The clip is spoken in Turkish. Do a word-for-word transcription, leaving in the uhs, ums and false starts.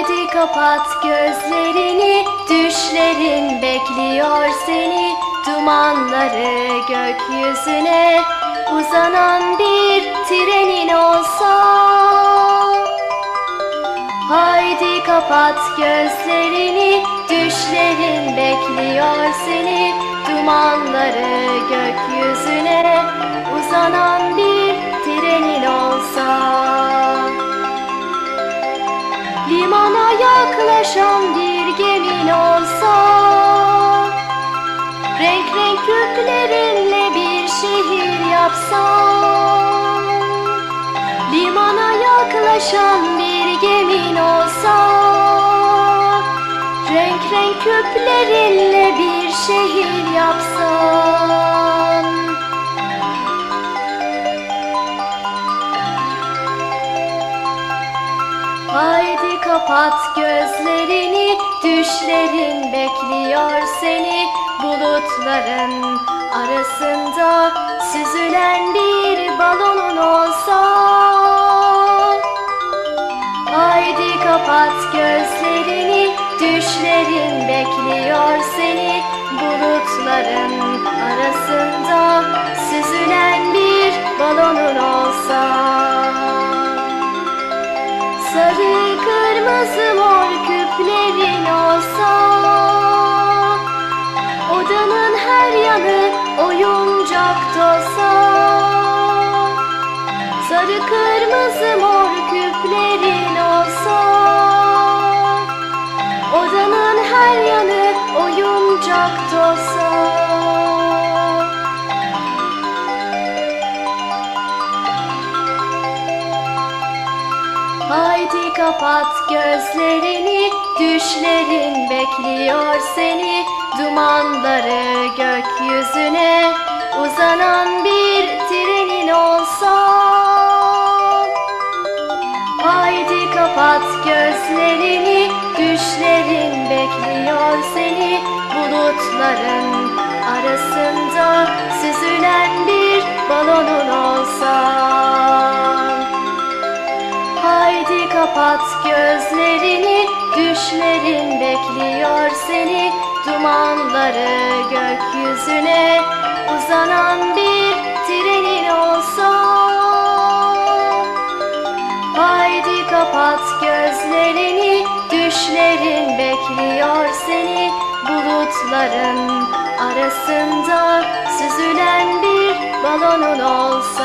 Haydi kapat gözlerini, düşlerin bekliyor seni. Dumanları gökyüzüne uzanan bir trenin olsa. Haydi kapat gözlerini, düşlerin bekliyor seni. Dumanları gökyüzüne uzanan bir trenin olsa. Limana yaklaşan bir gemin olsa. Renk renk köklerinle bir şehir yapsan. Limana yaklaşan bir gemin olsa. Renk renk köklerinle bir şehir yapsan. Haydi kapat gözlerini, düşlerin bekliyor seni. Bulutların arasında süzülen bir balonun olsa. Haydi kapat gözlerini, düşlerin bekliyor seni. Bulutların arasında süzülen bir balonun olsa. Sarı, kırmızı, mor küplerin olsa. Odanın her yanı oyuncak dolsa. Sarı, kırmızı, mor küplerin olsa. Odanın her yanı oyuncak dolsa. Haydi kapat gözlerini, düşlerin bekliyor seni. Dumanları gökyüzüne uzanan bir trenin olsa. Haydi kapat gözlerini, düşlerin bekliyor seni. Bulutların arasında süzülen bir balonun olsa. Haydi kapat gözlerini, düşlerin bekliyor seni. Dumanları gökyüzüne uzanan bir trenin olsa. Haydi kapat gözlerini, düşlerin bekliyor seni. Bulutların arasında süzülen bir balonun olsa.